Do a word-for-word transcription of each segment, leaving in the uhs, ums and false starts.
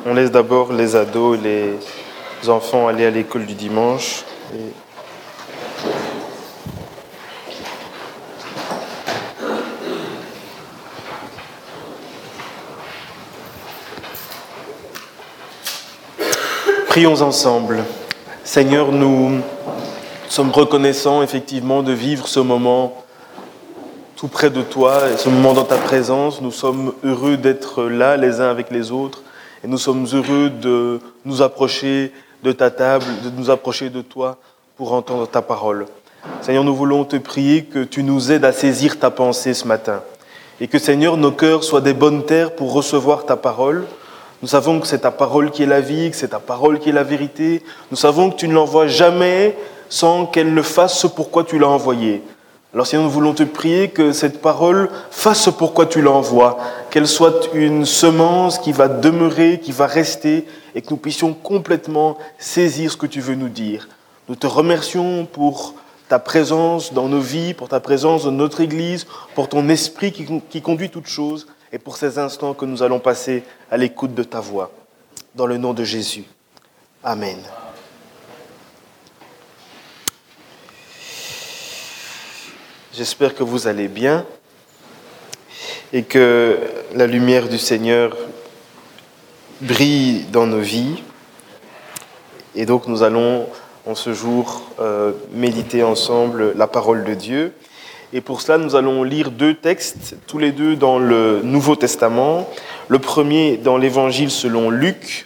On laisse d'abord les ados et les enfants aller à l'école du dimanche. Et... Prions ensemble. Seigneur, nous sommes reconnaissants effectivement de vivre ce moment tout près de toi et ce moment dans ta présence. Nous sommes heureux d'être là les uns avec les autres et nous sommes heureux de nous approcher de ta table, de nous approcher de toi pour entendre ta parole. Seigneur, nous voulons te prier que tu nous aides à saisir ta pensée ce matin et que, Seigneur, nos cœurs soient des bonnes terres pour recevoir ta parole. Nous savons que c'est ta parole qui est la vie, que c'est ta parole qui est la vérité. Nous savons que tu ne l'envoies jamais sans qu'elle ne fasse ce pourquoi tu l'as envoyée. Alors Seigneur, nous voulons te prier que cette parole fasse ce pourquoi tu l'envoies, qu'elle soit une semence qui va demeurer, qui va rester et que nous puissions complètement saisir ce que tu veux nous dire. Nous te remercions pour ta présence dans nos vies, pour ta présence dans notre Église, pour ton esprit qui, qui conduit toutes choses et pour ces instants que nous allons passer à l'écoute de ta voix. Dans le nom de Jésus. Amen. J'espère que vous allez bien et que la lumière du Seigneur brille dans nos vies. Et donc nous allons en ce jour euh, méditer ensemble la parole de Dieu. Et pour cela, nous allons lire deux textes, tous les deux dans le Nouveau Testament. Le premier dans l'Évangile selon Luc.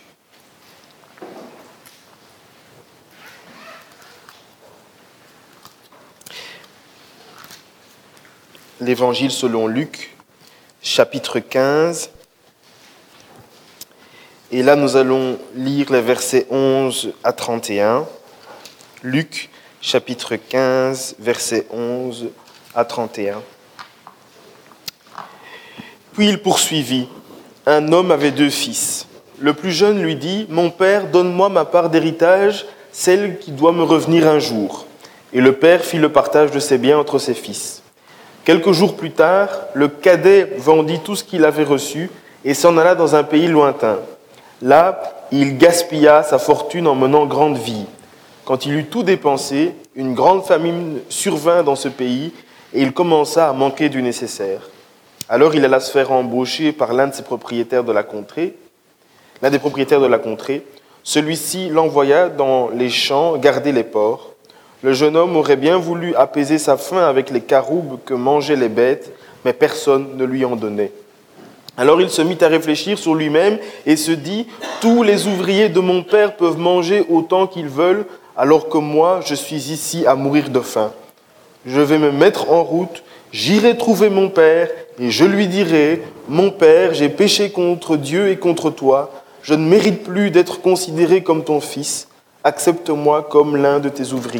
L'Évangile selon Luc, chapitre quinze. Et là, nous allons lire les versets onze à trente et un. Luc, chapitre quinze, versets onze à trente et un. Puis il poursuivit. Un homme avait deux fils. Le plus jeune lui dit « Mon père, donne-moi ma part d'héritage, celle qui doit me revenir un jour. » Et le père fit le partage de ses biens entre ses fils. Quelques jours plus tard, le cadet vendit tout ce qu'il avait reçu et s'en alla dans un pays lointain. Là, il gaspilla sa fortune en menant grande vie. Quand il eut tout dépensé, une grande famine survint dans ce pays et il commença à manquer du nécessaire. Alors il alla se faire embaucher par l'un de ses propriétaires de la contrée, l'un des propriétaires de la contrée. Celui-ci l'envoya dans les champs garder les porcs. Le jeune homme aurait bien voulu apaiser sa faim avec les caroubes que mangeaient les bêtes, mais personne ne lui en donnait. Alors il se mit à réfléchir sur lui-même et se dit « Tous les ouvriers de mon père peuvent manger autant qu'ils veulent, alors que moi, je suis ici à mourir de faim. Je vais me mettre en route, j'irai trouver mon père et je lui dirai « Mon père, j'ai péché contre Dieu et contre toi, je ne mérite plus d'être considéré comme ton fils, accepte-moi comme l'un de tes ouvriers. »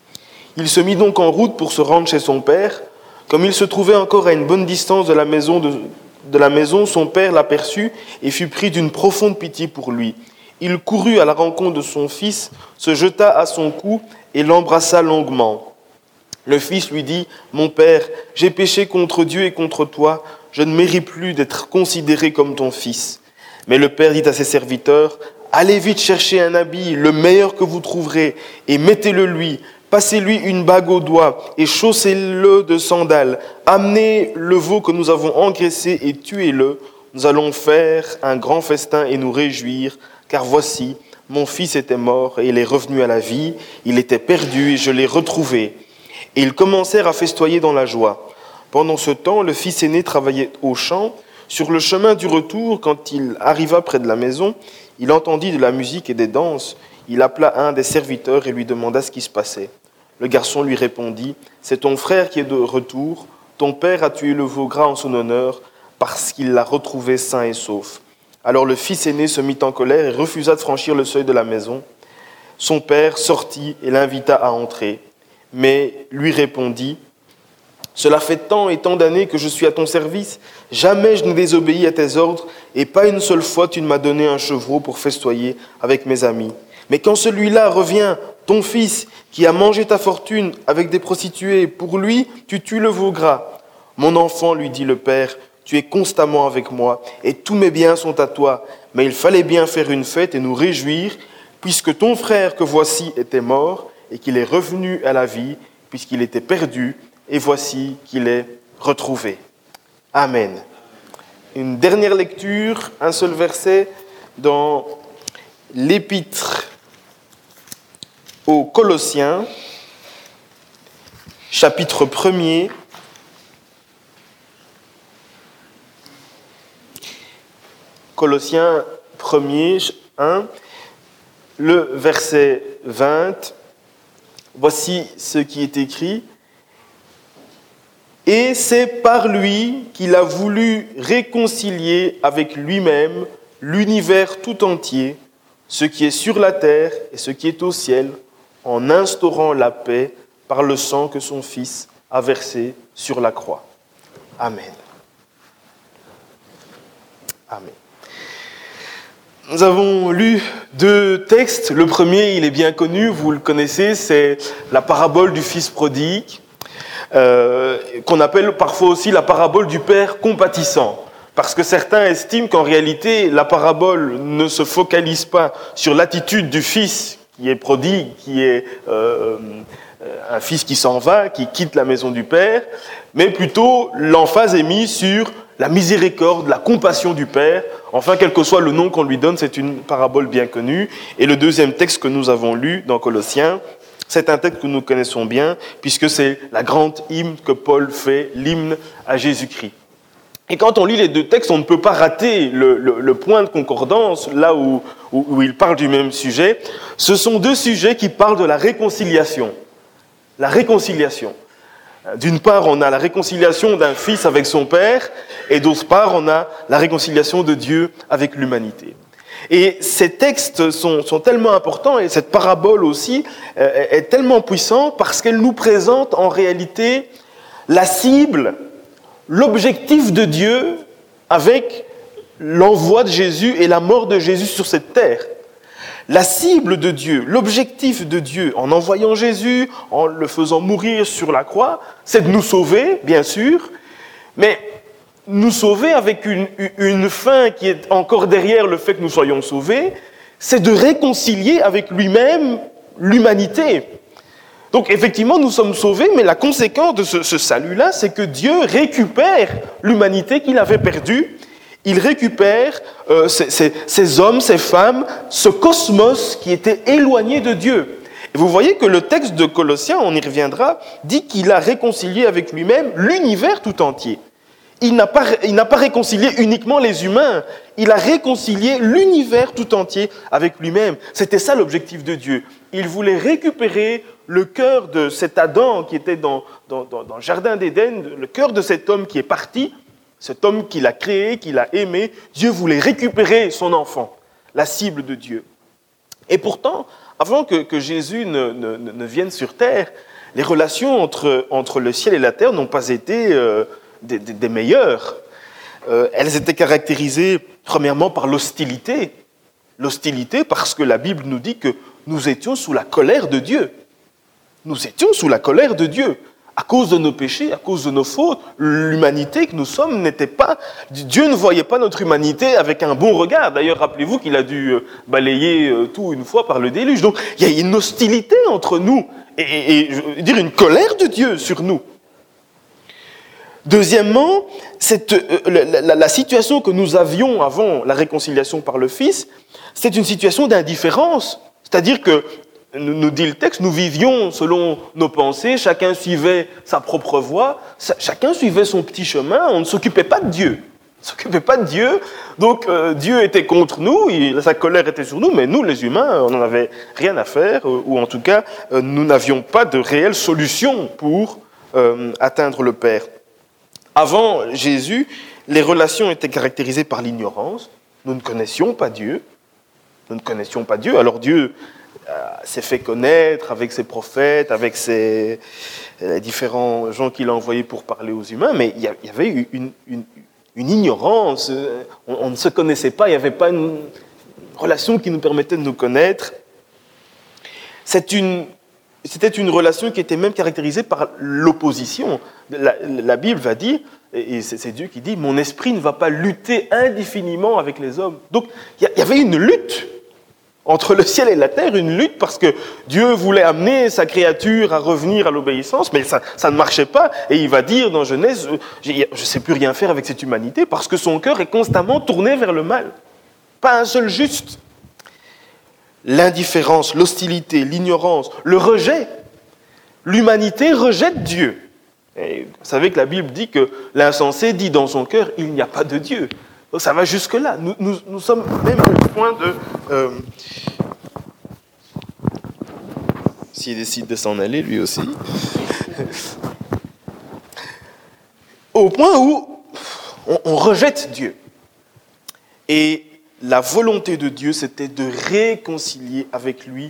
Il se mit donc en route pour se rendre chez son père. Comme il se trouvait encore à une bonne distance de la maison, de, de la maison, son père l'aperçut et fut pris d'une profonde pitié pour lui. Il courut à la rencontre de son fils, se jeta à son cou et l'embrassa longuement. Le fils lui dit « Mon père, j'ai péché contre Dieu et contre toi, je ne mérite plus d'être considéré comme ton fils. » Mais le père dit à ses serviteurs « Allez vite chercher un habit, le meilleur que vous trouverez, et mettez-le lui. Passez-lui une bague au doigt et chaussez-le de sandales. Amenez le veau que nous avons engraissé et tuez-le. Nous allons faire un grand festin et nous réjouir, car voici, mon fils était mort et il est revenu à la vie. Il était perdu et je l'ai retrouvé. » Et ils commencèrent à festoyer dans la joie. Pendant ce temps, le fils aîné travaillait au champ. Sur le chemin du retour, quand il arriva près de la maison, il entendit de la musique et des danses. Il appela un des serviteurs et lui demanda ce qui se passait. Le garçon lui répondit « C'est ton frère qui est de retour. Ton père a tué le veau gras en son honneur parce qu'il l'a retrouvé sain et sauf. » Alors le fils aîné se mit en colère et refusa de franchir le seuil de la maison. Son père sortit et l'invita à entrer. Mais lui répondit « Cela fait tant et tant d'années que je suis à ton service. Jamais je n'ai désobéi à tes ordres et pas une seule fois tu ne m'as donné un chevreau pour festoyer avec mes amis. Mais quand celui-là revient, ton fils, qui a mangé ta fortune avec des prostituées, pour lui, tu tues le veau gras. Mon enfant, lui dit le père, tu es constamment avec moi, et tous mes biens sont à toi. Mais il fallait bien faire une fête et nous réjouir, puisque ton frère que voici était mort, et qu'il est revenu à la vie, puisqu'il était perdu, et voici qu'il est retrouvé. Amen. Une dernière lecture, un seul verset dans l'épître aux Colossiens, chapitre premier. Colossiens premier, un, le verset vingt. Voici ce qui est écrit. Et c'est par lui qu'il a voulu réconcilier avec lui-même l'univers tout entier, ce qui est sur la terre et ce qui est au ciel, en instaurant la paix par le sang que son Fils a versé sur la croix. Amen. Amen. Nous avons lu deux textes. Le premier, il est bien connu, vous le connaissez, c'est la parabole du Fils prodigue, euh, qu'on appelle parfois aussi la parabole du Père compatissant. Parce que certains estiment qu'en réalité, la parabole ne se focalise pas sur l'attitude du Fils qui est prodigue, qui est euh, un fils qui s'en va, qui quitte la maison du Père, mais plutôt l'emphase est mise sur la miséricorde, la compassion du Père. Enfin, quel que soit le nom qu'on lui donne, c'est une parabole bien connue. Et le deuxième texte que nous avons lu dans Colossiens, c'est un texte que nous connaissons bien, puisque c'est la grande hymne que Paul fait, l'hymne à Jésus-Christ. Et quand on lit les deux textes, on ne peut pas rater le, le, le point de concordance, là où, où, où ils parlent du même sujet. Ce sont deux sujets qui parlent de la réconciliation. La réconciliation. D'une part, on a la réconciliation d'un fils avec son père, et d'autre part, on a la réconciliation de Dieu avec l'humanité. Et ces textes sont, sont tellement importants, et cette parabole aussi euh, est tellement puissante parce qu'elle nous présente en réalité la cible, l'objectif de Dieu avec l'envoi de Jésus et la mort de Jésus sur cette terre. La cible de Dieu, l'objectif de Dieu en envoyant Jésus, en le faisant mourir sur la croix, c'est de nous sauver, bien sûr, mais nous sauver avec une, une fin qui est encore derrière le fait que nous soyons sauvés, c'est de réconcilier avec lui-même l'humanité. Donc effectivement, nous sommes sauvés, mais la conséquence de ce, ce salut-là, c'est que Dieu récupère l'humanité qu'il avait perdue. Il récupère euh, ces, ces, ces hommes, ces femmes, ce cosmos qui était éloigné de Dieu. Et vous voyez que le texte de Colossiens, on y reviendra, dit qu'il a réconcilié avec lui-même l'univers tout entier. Il n'a pas, il n'a pas réconcilié uniquement les humains, il a réconcilié l'univers tout entier avec lui-même. C'était ça l'objectif de Dieu. Il voulait récupérer le cœur de cet Adam qui était dans, dans, dans, dans le jardin d'Éden, le cœur de cet homme qui est parti, cet homme qu'il a créé, qu'il a aimé. Dieu voulait récupérer son enfant, la cible de Dieu. Et pourtant, avant que, que Jésus ne, ne, ne vienne sur terre, les relations entre, entre le ciel et la terre n'ont pas été euh, des, des, des meilleures. Euh, elles étaient caractérisées, premièrement, par l'hostilité. L'hostilité parce que la Bible nous dit que nous étions sous la colère de Dieu. Nous étions sous la colère de Dieu. À cause de nos péchés, à cause de nos fautes, l'humanité que nous sommes n'était pas... Dieu ne voyait pas notre humanité avec un bon regard. D'ailleurs, rappelez-vous qu'il a dû balayer tout une fois par le déluge. Donc, il y a une hostilité entre nous et, et, et je veux dire une colère de Dieu sur nous. Deuxièmement, cette, euh, la, la, la situation que nous avions avant la réconciliation par le Fils, c'est une situation d'indifférence. C'est-à-dire que, nous dit le texte, nous vivions selon nos pensées, chacun suivait sa propre voie, chacun suivait son petit chemin, on ne s'occupait pas de Dieu. On ne s'occupait pas de Dieu, donc euh, Dieu était contre nous, il, sa colère était sur nous, mais nous, les humains, on n'en avait rien à faire, euh, ou en tout cas, euh, nous n'avions pas de réelle solution pour euh, atteindre le Père. Avant Jésus, les relations étaient caractérisées par l'ignorance, nous ne connaissions pas Dieu, nous ne connaissions pas Dieu, alors Dieu s'est fait connaître avec ses prophètes, avec ses euh, différents gens qu'il a envoyés pour parler aux humains, mais il y, y avait eu une, une, une ignorance, on, on ne se connaissait pas, il n'y avait pas une relation qui nous permettait de nous connaître. C'est une c'était une relation qui était même caractérisée par l'opposition. La, la Bible va dire, et c'est, c'est Dieu qui dit, mon esprit ne va pas lutter indéfiniment avec les hommes. Donc il y, y avait une lutte entre le ciel et la terre, une lutte parce que Dieu voulait amener sa créature à revenir à l'obéissance, mais ça, ça ne marchait pas. Et il va dire dans Genèse, je ne sais plus rien faire avec cette humanité parce que son cœur est constamment tourné vers le mal. Pas un seul juste. L'indifférence, l'hostilité, l'ignorance, le rejet. L'humanité rejette Dieu. Et vous savez que la Bible dit que l'insensé dit dans son cœur, il n'y a pas de Dieu. Donc ça va jusque-là. Nous, nous, nous sommes même au point de... Euh, s'il décide de s'en aller, lui aussi. Au point où on, on rejette Dieu. Et la volonté de Dieu, c'était de réconcilier avec lui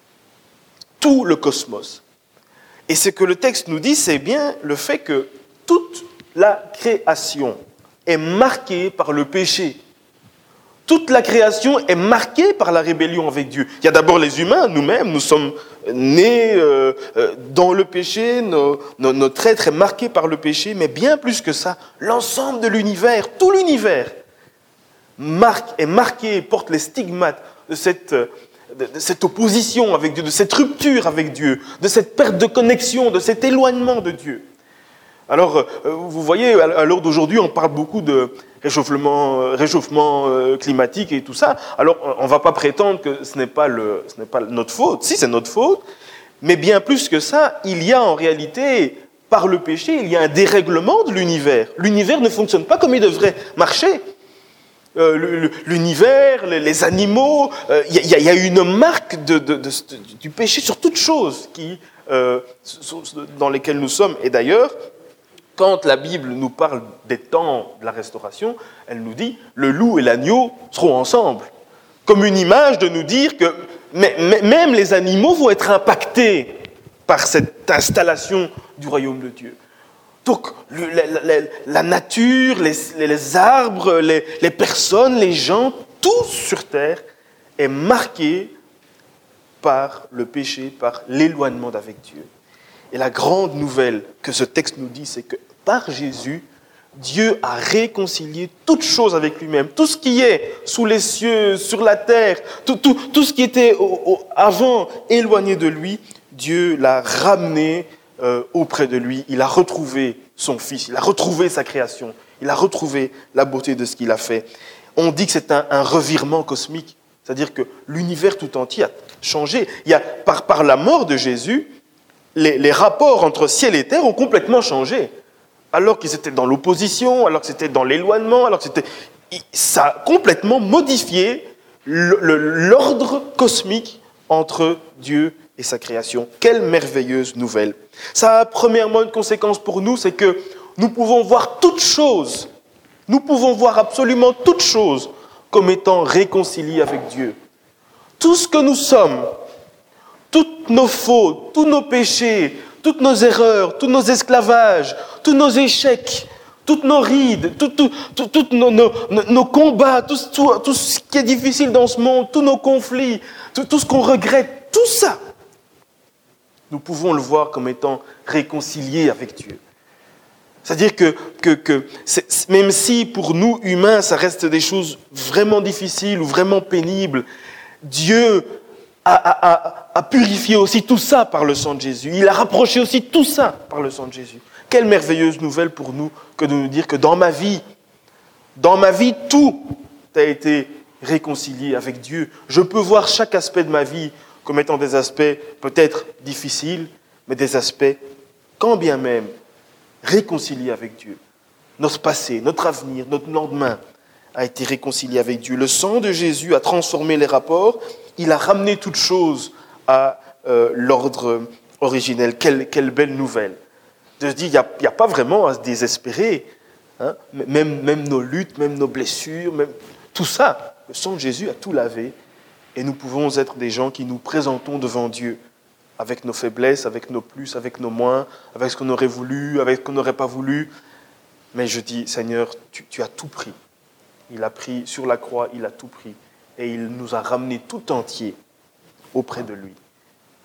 tout le cosmos. Et ce que le texte nous dit, c'est bien le fait que toute la création est marquée par le péché. Toute la création est marquée par la rébellion avec Dieu. Il y a d'abord les humains, nous-mêmes, nous sommes nés euh, dans le péché, nos, nos, notre être est marqué par le péché, mais bien plus que ça, l'ensemble de l'univers, tout l'univers, marque, est marqué, porte les stigmates de cette, de, de cette opposition avec Dieu, de cette rupture avec Dieu, de cette perte de connexion, de cet éloignement de Dieu. Alors, vous voyez, à l'heure d'aujourd'hui, on parle beaucoup de réchauffement, réchauffement climatique et tout ça. Alors, on ne va pas prétendre que ce n'est pas, le, ce n'est pas notre faute. Si, c'est notre faute. Mais bien plus que ça, il y a en réalité, par le péché, il y a un dérèglement de l'univers. L'univers ne fonctionne pas comme il devrait marcher. Euh, l'univers, les, les animaux, il euh, y, y a une marque de, de, de, de, du péché sur toute chose qui, euh, dans lesquelles nous sommes. Et d'ailleurs, quand la Bible nous parle des temps de la restauration, elle nous dit « le loup et l'agneau seront ensemble ». Comme une image de nous dire que mais, mais, même les animaux vont être impactés par cette installation du royaume de Dieu. Donc, le, la, la, la nature, les, les arbres, les, les personnes, les gens, tout sur terre est marqué par le péché, par l'éloignement d'avec Dieu. Et la grande nouvelle que ce texte nous dit, c'est que par Jésus, Dieu a réconcilié toutes choses avec lui-même. Tout ce qui est sous les cieux, sur la terre, tout, tout, tout ce qui était au, au, avant éloigné de lui, Dieu l'a ramené euh, auprès de lui. Il a retrouvé son Fils, il a retrouvé sa création, il a retrouvé la beauté de ce qu'il a fait. On dit que c'est un, un revirement cosmique, c'est-à-dire que l'univers tout entier a changé. Il y a, par, par la mort de Jésus, les, les rapports entre ciel et terre ont complètement changé. Alors qu'ils étaient dans l'opposition, alors que c'était dans l'éloignement, alors que c'était... Ça a complètement modifié le, le, l'ordre cosmique entre Dieu et sa création. Quelle merveilleuse nouvelle. Ça a premièrement une conséquence pour nous, c'est que nous pouvons voir toutes choses, nous pouvons voir absolument toutes choses comme étant réconciliées avec Dieu. Tout ce que nous sommes, toutes nos fautes, tous nos péchés, toutes nos erreurs, tous nos esclavages, tous nos échecs, toutes nos rides, tous tout, tout, tout nos, nos, nos combats, tout, tout, tout ce qui est difficile dans ce monde, tous nos conflits, tout, tout ce qu'on regrette, tout ça, nous pouvons le voir comme étant réconcilié avec Dieu. C'est-à-dire que, que, que c'est, même si pour nous, humains, ça reste des choses vraiment difficiles ou vraiment pénibles, Dieu a, a, a, a purifié aussi tout ça par le sang de Jésus. Il a rapproché aussi tout ça par le sang de Jésus. Quelle merveilleuse nouvelle pour nous que de nous dire que dans ma vie, dans ma vie, tout a été réconcilié avec Dieu. Je peux voir chaque aspect de ma vie comme étant des aspects peut-être difficiles, mais des aspects, quand bien même, réconciliés avec Dieu. Notre passé, notre avenir, notre lendemain a été réconcilié avec Dieu. Le sang de Jésus a transformé les rapports, il a ramené toutes choses à euh, l'ordre originel. Quelle, quelle belle nouvelle. De se dire, il n'y a, a pas vraiment à se désespérer. Hein. Même, même nos luttes, même nos blessures, même tout ça, le sang de Jésus a tout lavé. Et nous pouvons être des gens qui nous présentons devant Dieu, avec nos faiblesses, avec nos plus, avec nos moins, avec ce qu'on aurait voulu, avec ce qu'on n'aurait pas voulu. Mais je dis, Seigneur, tu, tu as tout pris. Il a pris sur la croix, il a tout pris. Et il nous a ramenés tout entier auprès de lui.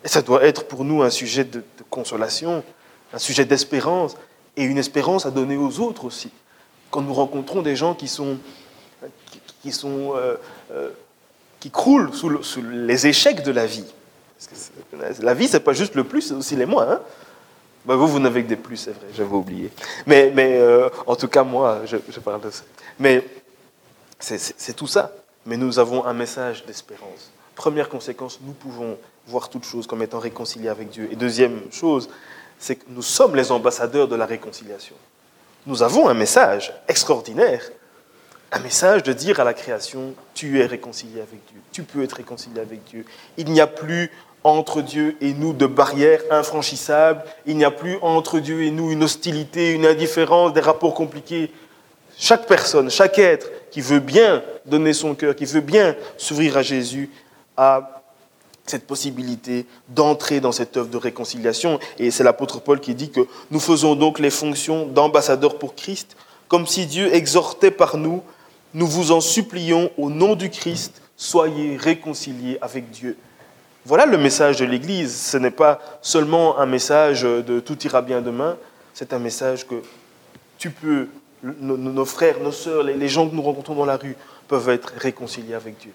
Et ça doit être pour nous un sujet de, de consolation, un sujet d'espérance, et une espérance à donner aux autres aussi. Quand nous rencontrons des gens qui sont, qui, qui sont, euh, euh, qui croulent sous, le, sous les échecs de la vie. Parce que la vie, c'est pas juste le plus, c'est aussi les moins. Hein. Ben vous, vous n'avez que des plus, c'est vrai, j'avais oublié. Mais, mais euh, en tout cas, moi, je, je parle de ça. Mais c'est, c'est, c'est tout ça. Mais nous avons un message d'espérance. Première conséquence, nous pouvons voir toutes choses comme étant réconciliées avec Dieu. Et deuxième chose, c'est que nous sommes les ambassadeurs de la réconciliation. Nous avons un message extraordinaire, un message de dire à la création, tu es réconcilié avec Dieu, tu peux être réconcilié avec Dieu. Il n'y a plus entre Dieu et nous de barrières infranchissables, il n'y a plus entre Dieu et nous une hostilité, une indifférence, des rapports compliqués. Chaque personne, chaque être qui veut bien donner son cœur, qui veut bien s'ouvrir à Jésus, a cette possibilité d'entrer dans cette œuvre de réconciliation. Et c'est l'apôtre Paul qui dit que nous faisons donc les fonctions d'ambassadeurs pour Christ, comme si Dieu exhortait par nous, nous vous en supplions au nom du Christ, soyez réconciliés avec Dieu. Voilà le message de l'Église. Ce n'est pas seulement un message de tout ira bien demain, c'est un message que tu peux, nos, nos frères, nos sœurs, les, les gens que nous rencontrons dans la rue peuvent être réconciliés avec Dieu.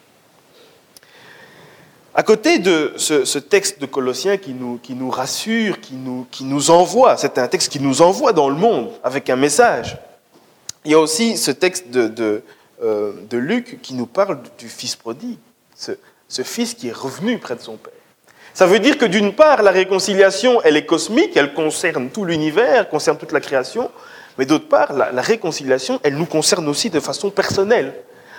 À côté de ce, ce texte de Colossiens qui nous, qui nous rassure, qui nous, qui nous envoie, c'est un texte qui nous envoie dans le monde avec un message. Il y a aussi ce texte de, de, euh, de Luc qui nous parle du fils prodigue, ce, ce fils qui est revenu près de son père. Ça veut dire que d'une part, la réconciliation, elle est cosmique, elle concerne tout l'univers, concerne toute la création, mais d'autre part, la, la réconciliation, elle nous concerne aussi de façon personnelle.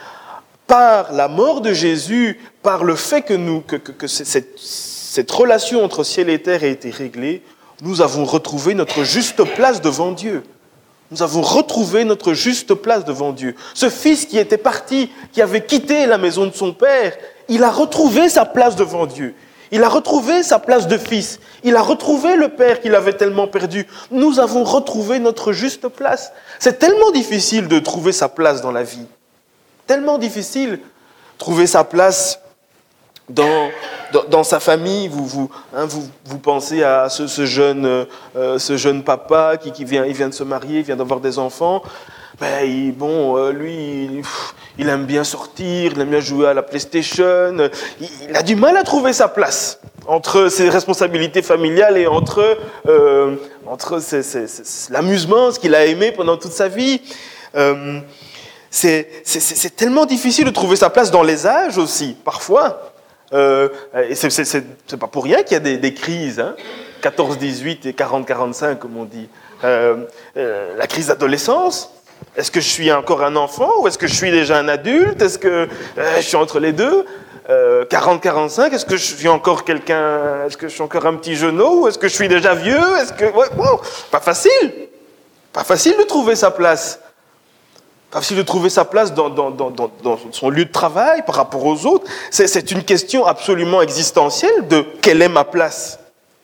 Par la mort de Jésus, par le fait que, nous, que, que, que cette, cette relation entre ciel et terre a été réglée, nous avons retrouvé notre juste place devant Dieu. Nous avons retrouvé notre juste place devant Dieu. Ce fils qui était parti, qui avait quitté la maison de son père, il a retrouvé sa place devant Dieu. Il a retrouvé sa place de fils. Il a retrouvé le père qu'il avait tellement perdu. Nous avons retrouvé notre juste place. C'est tellement difficile de trouver sa place dans la vie. Tellement difficile, trouver sa place dans, dans, dans sa famille. Vous, vous, hein, vous, vous pensez à ce, ce, jeune, euh, ce jeune papa qui, qui vient, il vient de se marier, il vient d'avoir des enfants. Ben, il, bon, euh, lui, il, il aime bien sortir, il aime bien jouer à la PlayStation. Il, il a du mal à trouver sa place entre ses responsabilités familiales et entre, euh, entre ses, ses, ses, l'amusement, ce qu'il a aimé pendant toute sa vie. Euh, C'est, c'est, c'est tellement difficile de trouver sa place dans les âges aussi, parfois. Euh, et c'est, c'est, c'est, c'est pas pour rien qu'il y a des, des crises, hein, quatorze dix-huit et quarante quarante-cinq, comme on dit. Euh, euh, la crise d'adolescence, est-ce que je suis encore un enfant ou est-ce que je suis déjà un adulte? Est-ce que euh, je suis entre les deux? euh, quarante quarante-cinq, est-ce que je suis encore quelqu'un? Est-ce que je suis encore un petit genou? Ou est-ce que je suis déjà vieux? Est-ce que... Ouais, wow, pas facile. Pas facile de trouver sa place. Pas facile de trouver sa place dans, dans, dans, dans, dans son lieu de travail par rapport aux autres. C'est, c'est une question absolument existentielle de quelle est ma place.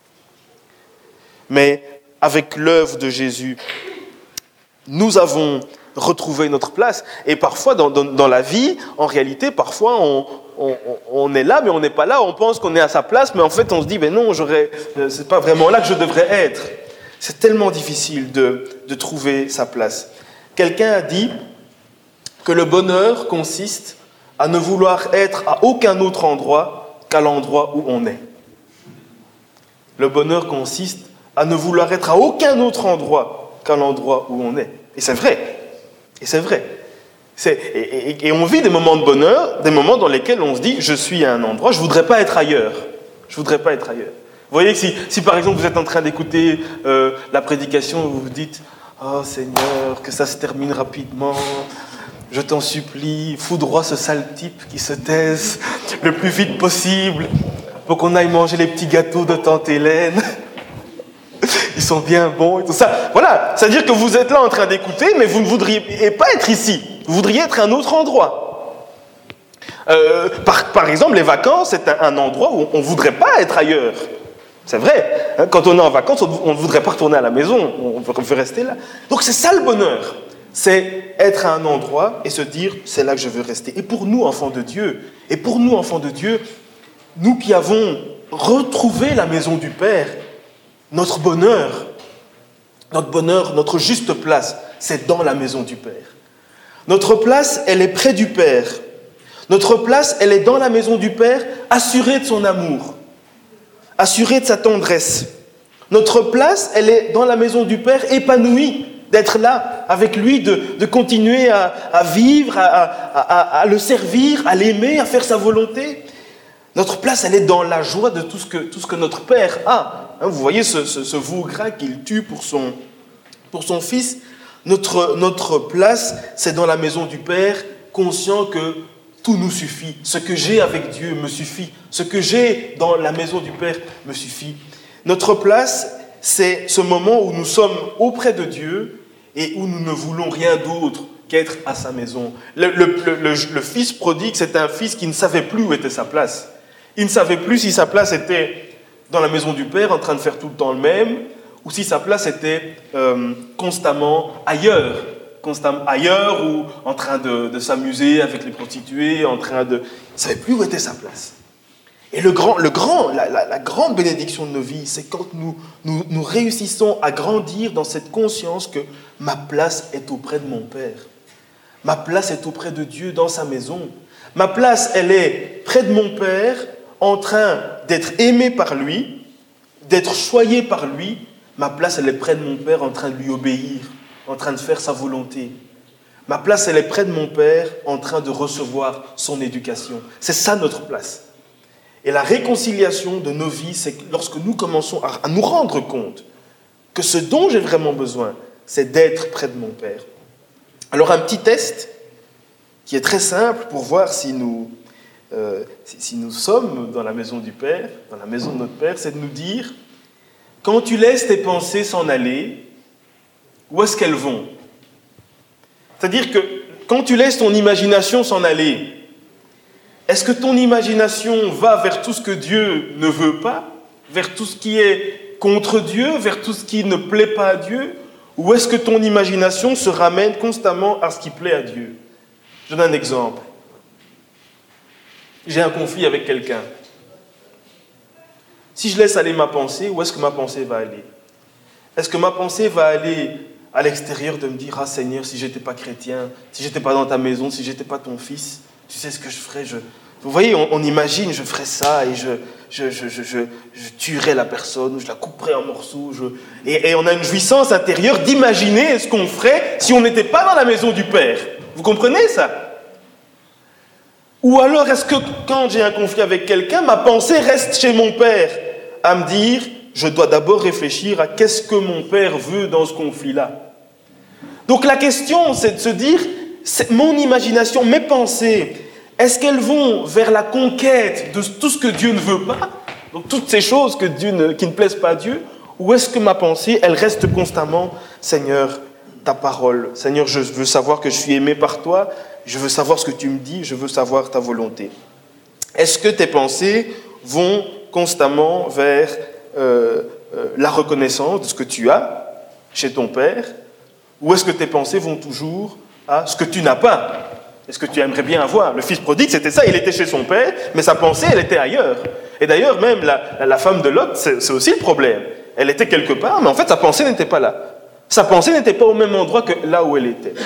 Mais avec l'œuvre de Jésus, nous avons retrouvé notre place. Et parfois, dans, dans, dans la vie, en réalité, parfois, on, on, on est là, mais on n'est pas là. On pense qu'on est à sa place, mais en fait, on se dit, ben non, j'aurais, c'est pas vraiment là que je devrais être. C'est tellement difficile de, de trouver sa place. Quelqu'un a dit que le bonheur consiste à ne vouloir être à aucun autre endroit qu'à l'endroit où on est. Le bonheur consiste à ne vouloir être à aucun autre endroit qu'à l'endroit où on est. Et c'est vrai. Et c'est vrai. C'est, et, et, et on vit des moments de bonheur, des moments dans lesquels on se dit « je suis à un endroit, je ne voudrais pas être ailleurs. Je ne voudrais pas être ailleurs. » Vous voyez que si, si par exemple vous êtes en train d'écouter euh, la prédication, vous vous dites « oh Seigneur, que ça se termine rapidement. Je t'en supplie, foudroie ce sale type qui se taise le plus vite possible pour qu'on aille manger les petits gâteaux de tante Hélène. Ils sont bien bons et tout ça. » Voilà, c'est-à-dire que vous êtes là en train d'écouter, mais vous ne voudriez pas être ici. Vous voudriez être à un autre endroit. Euh, par, par exemple, les vacances, c'est un, un endroit où on ne voudrait pas être ailleurs. C'est vrai. Hein, quand on est en vacances, on ne voudrait pas retourner à la maison. On veut, on veut rester là. Donc c'est ça le bonheur. C'est être à un endroit et se dire, c'est là que je veux rester. Et pour nous, enfants de Dieu, et pour nous, enfants de Dieu, nous qui avons retrouver la maison du Père, notre bonheur, notre bonheur, notre juste place, c'est dans la maison du Père. Notre place, elle est près du Père. Notre place, elle est dans la maison du Père, assurée de son amour, assurée de sa tendresse. Notre place, elle est dans la maison du Père, épanouie d'être là avec lui, de, de continuer à, à vivre, à, à, à le servir, à l'aimer, à faire sa volonté. Notre place, elle est dans la joie de tout ce que, tout ce que notre Père a. Hein, vous voyez ce, ce, ce veau gras qu'il tue pour son, pour son fils. Notre, notre place, c'est dans la maison du Père, conscient que tout nous suffit. Ce que j'ai avec Dieu me suffit. Ce que j'ai dans la maison du Père me suffit. Notre place, c'est ce moment où nous sommes auprès de Dieu et où nous ne voulons rien d'autre qu'être à sa maison. Le, le, le, le, le fils prodigue, c'est un fils qui ne savait plus où était sa place. Il ne savait plus si sa place était dans la maison du Père, en train de faire tout le temps le même, ou si sa place était euh, constamment ailleurs, constamment ailleurs ou en train de, de s'amuser avec les prostituées, en train de... Il ne savait plus où était sa place. Et le grand, le grand, la, la, la grande bénédiction de nos vies, c'est quand nous, nous, nous réussissons à grandir dans cette conscience que ma place est auprès de mon Père. Ma place est auprès de Dieu dans sa maison. Ma place, elle est près de mon Père, en train d'être aimé par lui, d'être choyé par lui. Ma place, elle est près de mon Père, en train de lui obéir, en train de faire sa volonté. Ma place, elle est près de mon Père, en train de recevoir son éducation. C'est ça notre place. Et la réconciliation de nos vies, c'est lorsque nous commençons à nous rendre compte que ce dont j'ai vraiment besoin, c'est d'être près de mon Père. Alors un petit test qui est très simple pour voir si nous, euh, si, si nous sommes dans la maison du Père, dans la maison de notre Père, c'est de nous dire, quand tu laisses tes pensées s'en aller, où est-ce qu'elles vont? C'est-à-dire que quand tu laisses ton imagination s'en aller, est-ce que ton imagination va vers tout ce que Dieu ne veut pas, vers tout ce qui est contre Dieu, vers tout ce qui ne plaît pas à Dieu, ou est-ce que ton imagination se ramène constamment à ce qui plaît à Dieu? Je donne un exemple. J'ai un conflit avec quelqu'un. Si je laisse aller ma pensée, où est-ce que ma pensée va aller? Est-ce que ma pensée va aller à l'extérieur de me dire « Ah Seigneur, si je n'étais pas chrétien, si je n'étais pas dans ta maison, si je n'étais pas ton fils, tu sais ce que je ferais, je... » Vous voyez, on, on imagine, je ferais ça et je, je, je, je, je, je tuerais la personne, je la couperais en morceaux. Je... Et, et on a une jouissance intérieure d'imaginer ce qu'on ferait si on n'était pas dans la maison du Père. Vous comprenez ça? Ou alors, est-ce que quand j'ai un conflit avec quelqu'un, ma pensée reste chez mon Père à me dire, je dois d'abord réfléchir à qu'est-ce que mon Père veut dans ce conflit-là. Donc la question, c'est de se dire, c'est mon imagination, mes pensées, est-ce qu'elles vont vers la conquête de tout ce que Dieu ne veut pas, donc toutes ces choses que Dieu ne, qui ne plaisent pas à Dieu, ou est-ce que ma pensée, elle reste constamment, Seigneur, ta parole, Seigneur, je veux savoir que je suis aimé par toi, je veux savoir ce que tu me dis, je veux savoir ta volonté. Est-ce que tes pensées vont constamment vers euh, euh, la reconnaissance de ce que tu as chez ton Père, ou est-ce que tes pensées vont toujours à ce que tu n'as pas? Est-ce que tu aimerais bien avoir? Le fils prodigue, c'était ça, il était chez son père, mais sa pensée, elle était ailleurs. Et d'ailleurs, même la, la femme de Lot, c'est, c'est aussi le problème. Elle était quelque part, mais en fait, sa pensée n'était pas là. Sa pensée n'était pas au même endroit que là où elle était.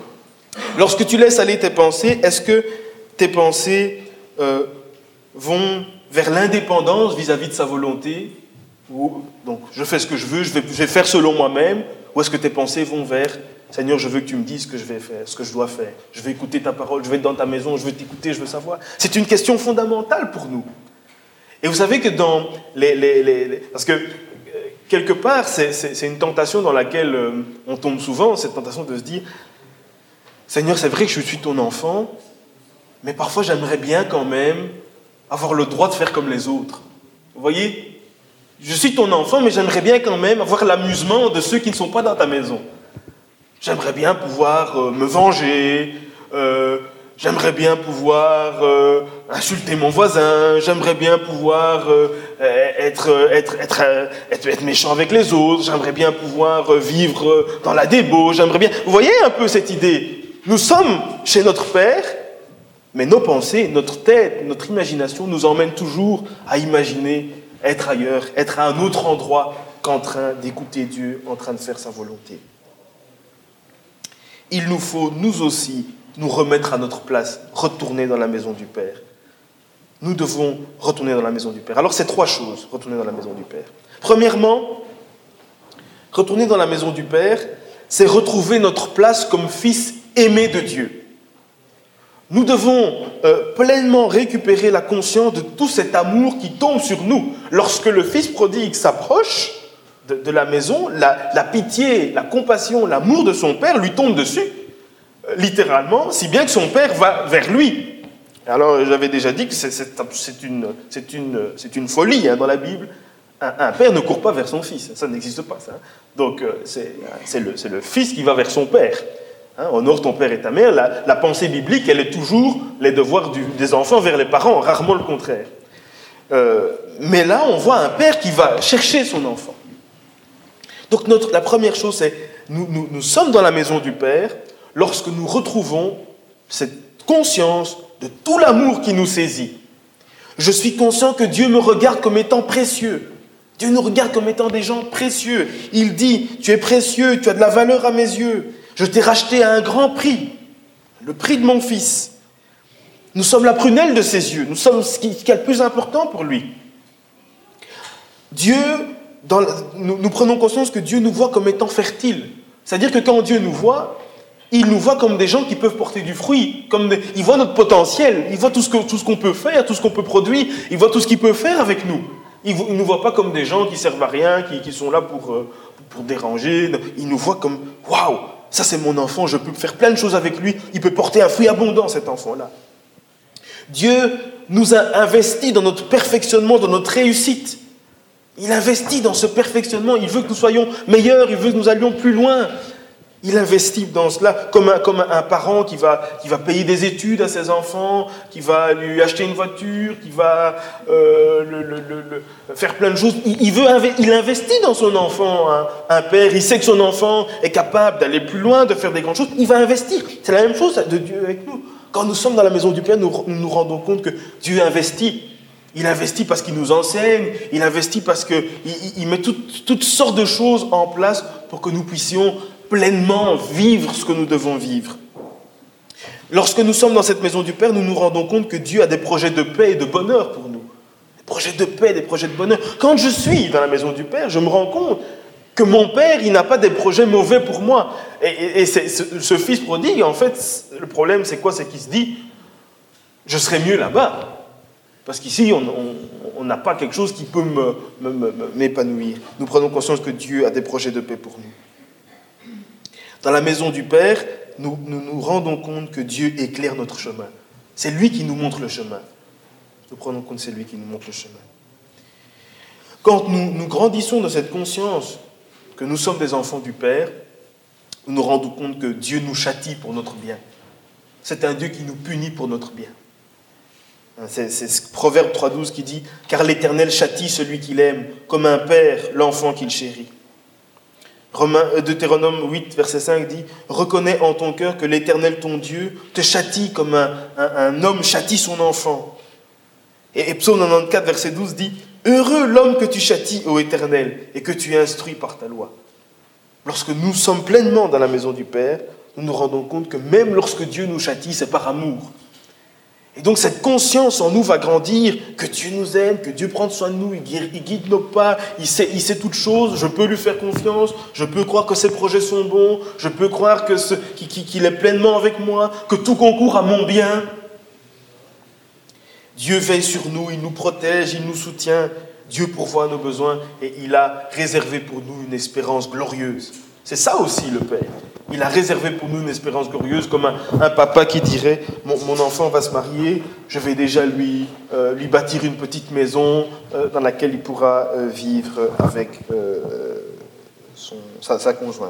Lorsque tu laisses aller tes pensées, est-ce que tes pensées euh, vont vers l'indépendance vis-à-vis de sa volonté? Ou, donc, je fais ce que je veux, je vais, je vais faire selon moi-même, ou est-ce que tes pensées vont vers Seigneur, je veux que tu me dises ce que je vais faire, ce que je dois faire. Je veux écouter ta parole, je vais être dans ta maison, je veux t'écouter, je veux savoir. C'est une question fondamentale pour nous. Et vous savez que dans les... les, les, les parce que, quelque part, c'est, c'est, c'est une tentation dans laquelle euh, on tombe souvent, cette tentation de se dire, Seigneur, c'est vrai que je suis ton enfant, mais parfois j'aimerais bien quand même avoir le droit de faire comme les autres. Vous voyez? Je suis ton enfant, mais j'aimerais bien quand même avoir l'amusement de ceux qui ne sont pas dans ta maison. J'aimerais bien pouvoir euh, me venger, euh, j'aimerais bien pouvoir euh, insulter mon voisin, j'aimerais bien pouvoir euh, être, être, être, être, être méchant avec les autres, j'aimerais bien pouvoir vivre dans la débauche, j'aimerais bien... Vous voyez un peu cette idée? Nous sommes chez notre Père, Mais nos pensées, notre tête, notre imagination nous emmènent toujours à imaginer être ailleurs, être à un autre endroit qu'en train d'écouter Dieu, en train de faire sa volonté. Il nous faut, nous aussi, nous remettre à notre place, retourner dans la maison du Père. Nous devons retourner dans la maison du Père. Alors, c'est trois choses, retourner dans la maison du Père. Premièrement, retourner dans la maison du Père, c'est retrouver notre place comme fils aimé de Dieu. Nous devons euh, pleinement récupérer la conscience de tout cet amour qui tombe sur nous. Lorsque le fils prodigue s'approche de, de la maison, la, la pitié, la compassion, l'amour de son père lui tombe dessus, euh, littéralement, si bien que son père va vers lui. Alors, j'avais déjà dit que c'est, c'est, c'est, une, c'est, une, c'est une folie hein, dans la Bible. Un, un père ne court pas vers son fils, ça n'existe pas. Ça. Donc, euh, c'est, c'est, le, c'est le fils qui va vers son père. Hein, honore ton père et ta mère. La, la pensée biblique, elle est toujours les devoirs du, des enfants vers les parents, rarement le contraire. Euh, mais là, on voit un père qui va chercher son enfant. Donc, notre, la première chose, c'est nous, nous, nous sommes dans la maison du Père lorsque nous retrouvons cette conscience de tout l'amour qui nous saisit. Je suis conscient que Dieu me regarde comme étant précieux. Dieu nous regarde comme étant des gens précieux. Il dit, tu es précieux, tu as de la valeur à mes yeux. Je t'ai racheté à un grand prix, le prix de mon fils. Nous sommes la prunelle de ses yeux, nous sommes ce qui, ce qui est le plus important pour lui. Dieu, dans, nous, nous prenons conscience que Dieu nous voit comme étant fertiles. C'est-à-dire que quand Dieu nous voit, il nous voit comme des gens qui peuvent porter du fruit. Comme des, il voit notre potentiel, il voit tout ce, que, tout ce qu'on peut faire, tout ce qu'on peut produire, il voit tout ce qu'il peut faire avec nous. Il ne nous voit pas comme des gens qui servent à rien, qui, qui sont là pour, pour déranger. Il nous voit comme, waouh, ça c'est mon enfant, je peux faire plein de choses avec lui, il peut porter un fruit abondant cet enfant-là. Dieu nous a investis dans notre perfectionnement, dans notre réussite. Il investit dans ce perfectionnement, il veut que nous soyons meilleurs, il veut que nous allions plus loin. Il investit dans cela comme un, comme un parent qui va, qui va payer des études à ses enfants, qui va lui acheter une voiture, qui va euh, le, le, le, le, faire plein de choses. Il, il, veut, il investit dans son enfant, hein. Un père, il sait que son enfant est capable d'aller plus loin, de faire des grandes choses. Il va investir. C'est la même chose de Dieu avec nous. Quand nous sommes dans la maison du Père, nous nous, nous rendons compte que Dieu investit. Il investit parce qu'il nous enseigne, il investit parce qu'il il, il met toutes, toutes sortes de choses en place pour que nous puissions pleinement vivre ce que nous devons vivre. Lorsque nous sommes dans cette maison du Père, nous nous rendons compte que Dieu a des projets de paix et de bonheur pour nous. Des projets de paix, des projets de bonheur. Quand je suis dans la maison du Père, je me rends compte que mon Père, il n'a pas des projets mauvais pour moi. Et, et, et c'est, ce, ce fils prodigue, en fait, le problème, c'est quoi? C'est qu'il se dit, je serai mieux là-bas. Parce qu'ici, on n'a pas quelque chose qui peut me, me, me, m'épanouir. Nous prenons conscience que Dieu a des projets de paix pour nous. Dans la maison du Père, nous, nous nous rendons compte que Dieu éclaire notre chemin. C'est lui qui nous montre le chemin. Nous prenons compte que c'est lui qui nous montre le chemin. Quand nous, nous grandissons dans cette conscience que nous sommes des enfants du Père, nous nous rendons compte que Dieu nous châtie pour notre bien. C'est un Dieu qui nous punit pour notre bien. C'est, c'est ce Proverbe trois douze qui dit « Car l'Éternel châtie celui qu'il aime, comme un père l'enfant qu'il chérit. » Romains, Deutéronome huit, verset cinq dit « Reconnais en ton cœur que l'Éternel ton Dieu te châtie comme un, un, un homme châtie son enfant. » Et, et Psaume quatre-vingt-quatorze, verset douze dit « Heureux l'homme que tu châties, ô Éternel, et que tu instruis par ta loi. » Lorsque nous sommes pleinement dans la maison du Père, nous nous rendons compte que même lorsque Dieu nous châtie, c'est par amour. Et donc cette conscience en nous va grandir, que Dieu nous aime, que Dieu prend soin de nous, il guide, il guide nos pas, il sait, il sait toutes choses, je peux lui faire confiance, je peux croire que ses projets sont bons, je peux croire que ce, qu'il est pleinement avec moi, que tout concourt à mon bien. Dieu veille sur nous, il nous protège, il nous soutient, Dieu pourvoit à nos besoins et il a réservé pour nous une espérance glorieuse. C'est ça aussi le Père. Il a réservé pour nous une espérance glorieuse, comme un, un papa qui dirait mon, mon enfant va se marier, je vais déjà lui, euh, lui bâtir une petite maison euh, dans laquelle il pourra euh, vivre avec euh, son, sa, sa conjointe.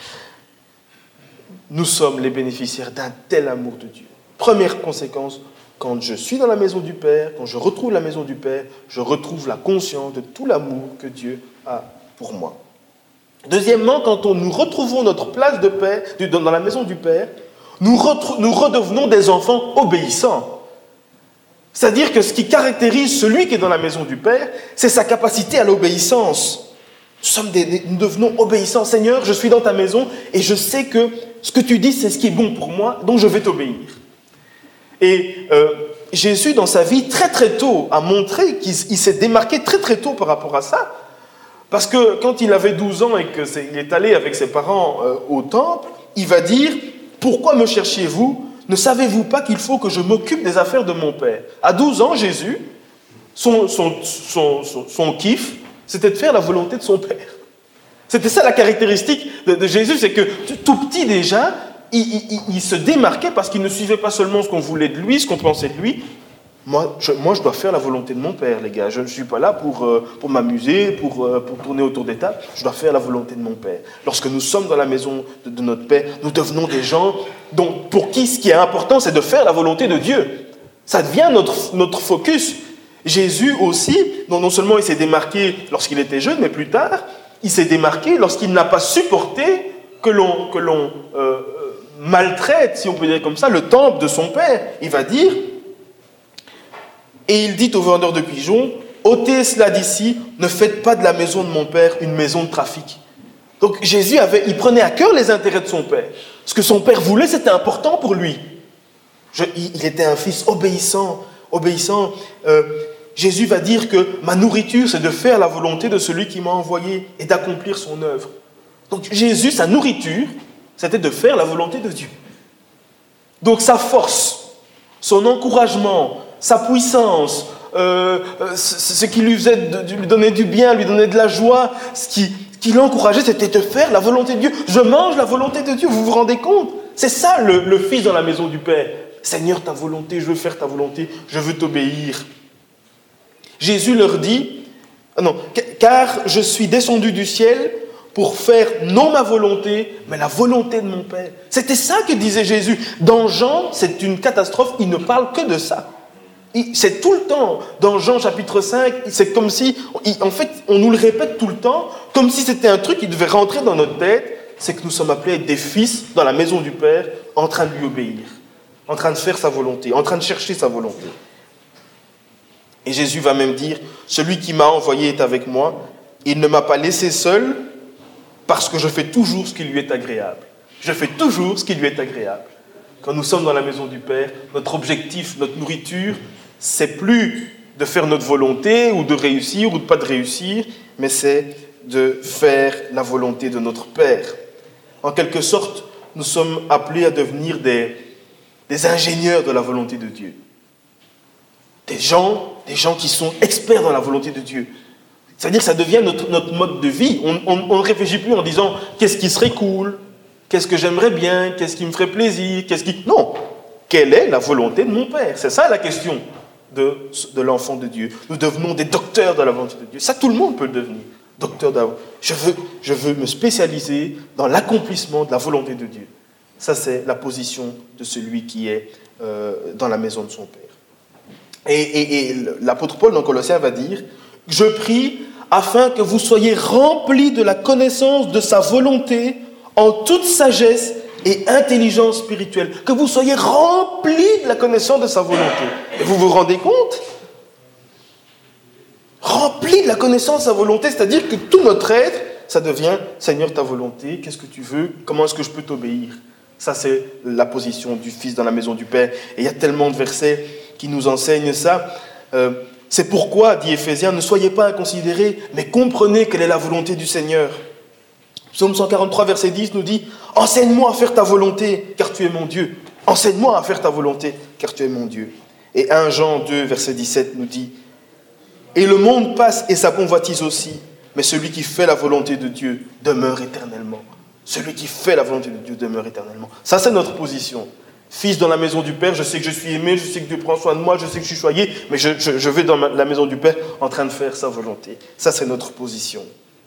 Nous sommes les bénéficiaires d'un tel amour de Dieu. Première conséquence, quand je suis dans la maison du Père, quand je retrouve la maison du Père, je retrouve la conscience de tout l'amour que Dieu a pour moi. Deuxièmement, quand on, nous retrouvons notre place de paix dans la maison du Père, nous, retrou- nous redevenons des enfants obéissants. C'est-à-dire que ce qui caractérise celui qui est dans la maison du Père, c'est sa capacité à l'obéissance. Nous, sommes des, des, nous devenons obéissants. Seigneur, je suis dans ta maison et je sais que ce que tu dis, c'est ce qui est bon pour moi, donc je vais t'obéir. Et euh, Jésus, dans sa vie, très très tôt, a montré qu'il il s'est démarqué très très tôt par rapport à ça. Parce que quand il avait douze ans et qu'il est allé avec ses parents euh, au temple, il va dire « Pourquoi me cherchiez-vous ? Ne savez-vous pas qu'il faut que je m'occupe des affaires de mon Père ?» À douze ans, Jésus, son, son, son, son, son kiff, c'était de faire la volonté de son Père. C'était ça la caractéristique de, de Jésus, c'est que tout petit déjà, il, il, il se démarquait parce qu'il ne suivait pas seulement ce qu'on voulait de lui, ce qu'on pensait de lui. Moi je, moi, je dois faire la volonté de mon Père, les gars. Je ne suis pas là pour, euh, pour m'amuser, pour, euh, pour tourner autour des tables. Je dois faire la volonté de mon Père. Lorsque nous sommes dans la maison de, de notre Père, nous devenons des gens dont, pour qui ce qui est important, c'est de faire la volonté de Dieu. Ça devient notre, notre focus. Jésus aussi, non, non seulement il s'est démarqué lorsqu'il était jeune, mais plus tard, il s'est démarqué lorsqu'il n'a pas supporté que l'on, que l'on euh, maltraite, si on peut dire comme ça, le temple de son Père. Il va dire... Et il dit au vendeur de pigeons, « ôtez cela d'ici, ne faites pas de la maison de mon Père une maison de trafic. » Donc Jésus, avait, il prenait à cœur les intérêts de son Père. Ce que son Père voulait, c'était important pour lui. Je, il, il était un fils obéissant. obéissant. Euh, Jésus va dire que « ma nourriture, c'est de faire la volonté de celui qui m'a envoyé et d'accomplir son œuvre. » Donc Jésus, sa nourriture, c'était de faire la volonté de Dieu. Donc sa force, son encouragement, sa puissance, euh, ce qui lui, faisait de, lui donnait du bien, lui donnait de la joie, ce qui, ce qui l'encourageait, c'était de faire la volonté de Dieu. Je mange la volonté de Dieu, vous vous rendez compte? C'est ça le, le Fils dans la maison du Père. Seigneur, ta volonté, je veux faire ta volonté, je veux t'obéir. Jésus leur dit, non, car je suis descendu du ciel pour faire non ma volonté, mais la volonté de mon Père. C'était ça que disait Jésus. Dans Jean, c'est une catastrophe, il ne parle que de ça. C'est tout le temps, dans Jean chapitre cinq, c'est comme si, en fait, on nous le répète tout le temps, comme si c'était un truc qui devait rentrer dans notre tête, c'est que nous sommes appelés à être des fils dans la maison du Père, en train de lui obéir, en train de faire sa volonté, en train de chercher sa volonté. Et Jésus va même dire, celui qui m'a envoyé est avec moi, il ne m'a pas laissé seul, parce que je fais toujours ce qui lui est agréable. Je fais toujours ce qui lui est agréable. Quand nous sommes dans la maison du Père, notre objectif, notre nourriture, c'est plus de faire notre volonté ou de réussir ou de pas de réussir, mais c'est de faire la volonté de notre Père. En quelque sorte, nous sommes appelés à devenir des, des ingénieurs de la volonté de Dieu. Des gens, des gens qui sont experts dans la volonté de Dieu. C'est-à-dire que ça devient notre, notre mode de vie. On, on, on ne réfléchit plus en disant « qu'est-ce qui serait cool ? Qu'est-ce que j'aimerais bien ? Qu'est-ce qui me ferait plaisir ? Qu'est-ce qui... » Non. Quelle est la volonté de mon Père ? C'est ça la question de, de l'enfant de Dieu. Nous devenons des docteurs de la volonté de Dieu. Ça, tout le monde peut le devenir. Docteur de la... je veux, je veux me spécialiser dans l'accomplissement de la volonté de Dieu. Ça, c'est la position de celui qui est euh, dans la maison de son Père. Et, et, et l'apôtre Paul, dans Colossiens, va dire « Je prie afin que vous soyez remplis de la connaissance de sa volonté en toute sagesse et intelligence spirituelle. » Que vous soyez remplis de la connaissance de sa volonté. Et vous vous rendez compte ? Remplis de la connaissance de sa volonté, c'est-à-dire que tout notre être, ça devient « Seigneur, ta volonté, qu'est-ce que tu veux ? Comment est-ce que je peux t'obéir ?» Ça, c'est la position du Fils dans la maison du Père. Et il y a tellement de versets qui nous enseignent ça. Euh, c'est pourquoi, dit Éphésiens, ne soyez pas inconsidérés, mais comprenez quelle est la volonté du Seigneur. Psaume cent quarante-trois, verset dix nous dit « Enseigne-moi à faire ta volonté, car tu es mon Dieu. Enseigne-moi à faire ta volonté, car tu es mon Dieu. » Et premier Jean deux, verset dix-sept nous dit « Et le monde passe et sa convoitise aussi, mais celui qui fait la volonté de Dieu demeure éternellement. » Celui qui fait la volonté de Dieu demeure éternellement. Ça, c'est notre position. Fils dans la maison du Père, je sais que je suis aimé, je sais que Dieu prend soin de moi, je sais que je suis choyé, mais je, je, je vais dans ma, la maison du Père en train de faire sa volonté. Ça, c'est notre position.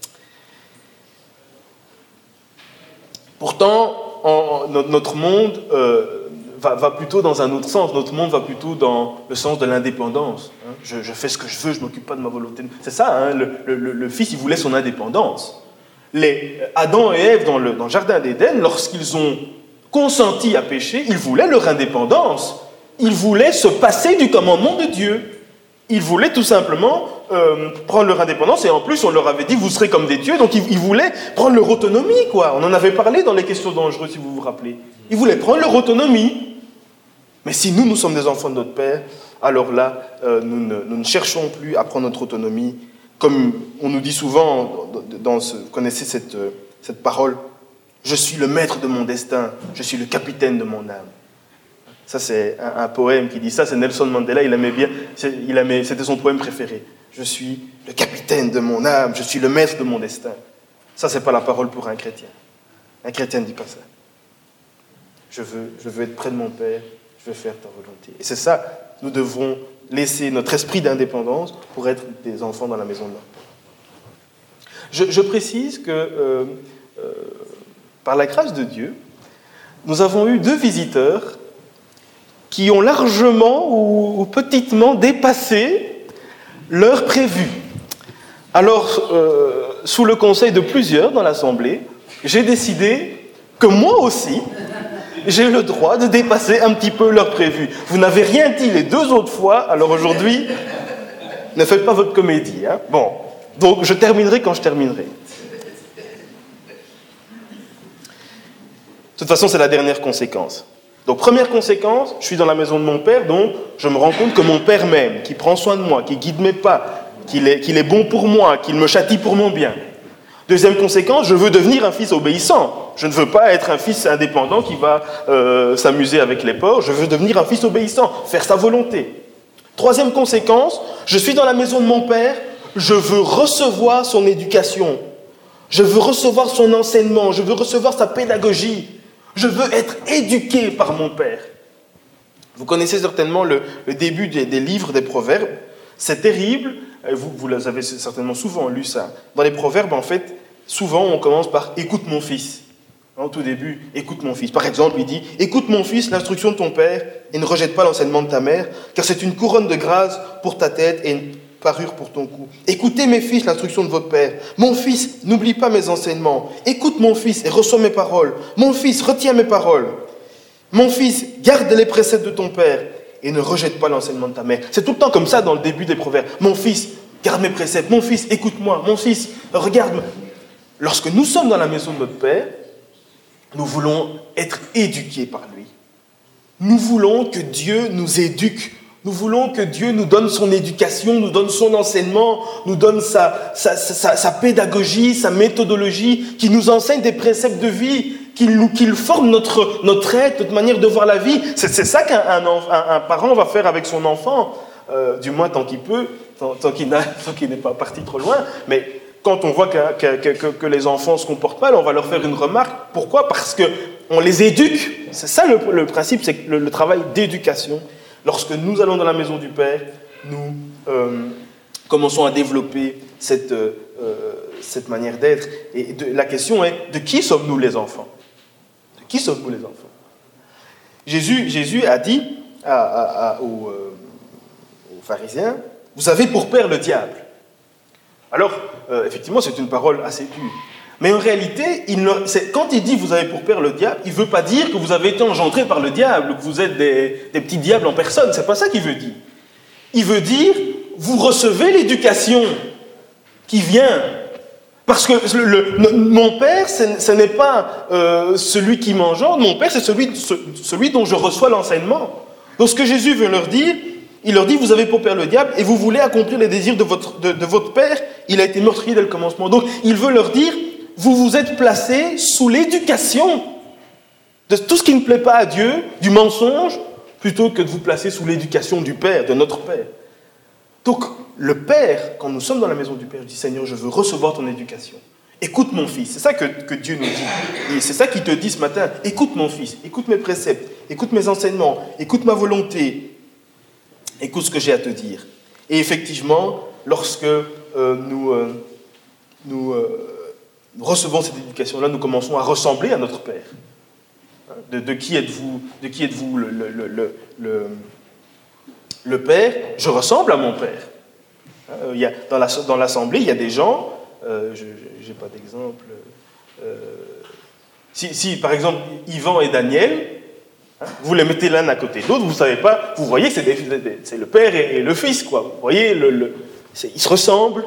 Pourtant, en, en, notre monde euh, va, va plutôt dans un autre sens. Notre monde va plutôt dans le sens de l'indépendance. Hein. Je, je fais ce que je veux, je ne m'occupe pas de ma volonté. C'est ça, hein, le, le, le Fils, il voulait son indépendance. Les Adam et Ève dans le, dans le jardin d'Éden, lorsqu'ils ont consenti à pécher, ils voulaient leur indépendance. ils voulaient se passer du commandement de Dieu. Ils voulaient tout simplement euh, prendre leur indépendance, et en plus on leur avait dit vous serez comme des dieux, donc ils, ils voulaient prendre leur autonomie, quoi. On en avait parlé dans les questions dangereuses, si vous vous rappelez. Ils voulaient prendre leur autonomie. Mais si nous, nous sommes des enfants de notre Père, alors là, euh, nous, ne, nous ne cherchons plus à prendre notre autonomie, comme on nous dit souvent, dans, dans ce, vous connaissez cette, cette parole, je suis le maître de mon destin, je suis le capitaine de mon âme. Ça, c'est un, un poème qui dit ça, c'est Nelson Mandela, il aimait bien, il aimait, c'était son poème préféré. Je suis le capitaine de mon âme, je suis le maître de mon destin. Ça, c'est pas la parole pour un chrétien. Un chrétien ne dit pas ça. Je veux, je veux être près de mon Père, je veux faire ta volonté. Et c'est ça, nous devrons laisser notre esprit d'indépendance pour être des enfants dans la maison de notre Père. Je, je précise que, euh, euh, par la grâce de Dieu, nous avons eu deux visiteurs qui ont largement ou, ou petitement dépassé l'heure prévue. Alors, euh, sous le conseil de plusieurs dans l'Assemblée, j'ai décidé que moi aussi, j'ai le droit de dépasser un petit peu l'heure prévue. Vous n'avez rien dit les deux autres fois, alors aujourd'hui, ne faites pas votre comédie. Hein. Bon, donc je terminerai quand je terminerai. De toute façon, c'est la dernière conséquence. Donc, première conséquence, je suis dans la maison de mon Père, donc je me rends compte que mon Père m'aime, qu'il prend soin de moi, qu'il guide mes pas, qu'il est, qu'il est bon pour moi, qu'il me châtie pour mon bien. Deuxième conséquence, je veux devenir un fils obéissant. Je ne veux pas être un fils indépendant qui va euh, s'amuser avec les porcs. Je veux devenir un fils obéissant, faire sa volonté. Troisième conséquence, je suis dans la maison de mon Père, je veux recevoir son éducation. Je veux recevoir son enseignement, je veux recevoir sa pédagogie. Je veux être éduqué par mon Père. Vous connaissez certainement le, le début des, des livres des Proverbes. C'est terrible, vous, vous avez certainement souvent lu ça. Dans les Proverbes, en fait, souvent on commence par « écoute mon fils ». Au tout début, « écoute mon fils ». Par exemple, il dit « écoute mon fils, l'instruction de ton père, et ne rejette pas l'enseignement de ta mère, car c'est une couronne de grâce pour ta tête et une parure pour ton cou. Écoutez mes fils, l'instruction de votre père. Mon fils, n'oublie pas mes enseignements. Écoute mon fils et reçois mes paroles. Mon fils, retiens mes paroles. Mon fils, garde les préceptes de ton père et ne rejette pas l'enseignement de ta mère. » C'est tout le temps comme ça dans le début des Proverbes. Mon fils, garde mes préceptes. Mon fils, écoute-moi. Mon fils, regarde-moi. Lorsque nous sommes dans la maison de notre Père, nous voulons être éduqués par lui. Nous voulons que Dieu nous éduque. Nous voulons que Dieu nous donne son éducation, nous donne son enseignement, nous donne sa, sa, sa, sa pédagogie, sa méthodologie, qui nous enseigne des préceptes de vie, qu'il, qu'il forme notre, notre être, notre manière de voir la vie. C'est, c'est ça qu'un un, un, un parent va faire avec son enfant, euh, du moins tant qu'il peut, tant, tant, qu'il n'a, tant qu'il n'est pas parti trop loin. Mais quand on voit que, que, que, que les enfants se comportent mal, on va leur faire une remarque. Pourquoi ? Parce qu'on les éduque. C'est ça le, le principe, c'est le, le travail d'éducation. Lorsque nous allons dans la maison du Père, nous euh, commençons à développer cette, euh, cette manière d'être. Et de, la question est, de qui sommes-nous les enfants ? De qui sommes-nous les enfants ? Jésus, Jésus a dit à, à, à, aux, euh, aux pharisiens, « Vous avez pour père le diable. » Alors, euh, effectivement, c'est une parole assez dure. Mais en réalité, il ne, c'est, quand il dit « vous avez pour père le diable », il ne veut pas dire que vous avez été engendré par le diable, que vous êtes des, des petits diables en personne. Ce n'est pas ça qu'il veut dire. Il veut dire « vous recevez l'éducation qui vient ». Parce que le, le, mon père, ce, ce n'est pas euh, celui qui m'engendre, mon père, c'est celui, celui dont je reçois l'enseignement. Donc ce que Jésus veut leur dire, il leur dit « vous avez pour père le diable et vous voulez accomplir les désirs de votre, de, de votre père, il a été meurtrier dès le commencement. » Donc il veut leur dire « vous vous êtes placés sous l'éducation de tout ce qui ne plaît pas à Dieu, du mensonge, plutôt que de vous placer sous l'éducation du Père, de notre Père. » Donc, le Père, quand nous sommes dans la maison du Père, dit « Seigneur, je veux recevoir ton éducation. Écoute mon fils. » C'est ça que, que Dieu nous dit. Et c'est ça qu'il te dit ce matin. « Écoute mon fils, écoute mes préceptes, écoute mes enseignements, écoute ma volonté, écoute ce que j'ai à te dire. » Et effectivement, lorsque euh, nous... Euh, nous euh, Nous recevons cette éducation-là, nous commençons à ressembler à notre Père. De, de qui êtes-vous, de qui êtes-vous le, le, le, le, le Père ? Je ressemble à mon Père. Il y a, dans, la, dans l'Assemblée, il y a des gens, euh, je n'ai pas d'exemple, euh, si, si par exemple Yvan et Daniel, Vous les mettez l'un à côté de l'autre, vous ne savez pas, vous voyez que c'est, des, c'est le père et, et le fils, quoi. Vous voyez, le, le, ils se ressemblent.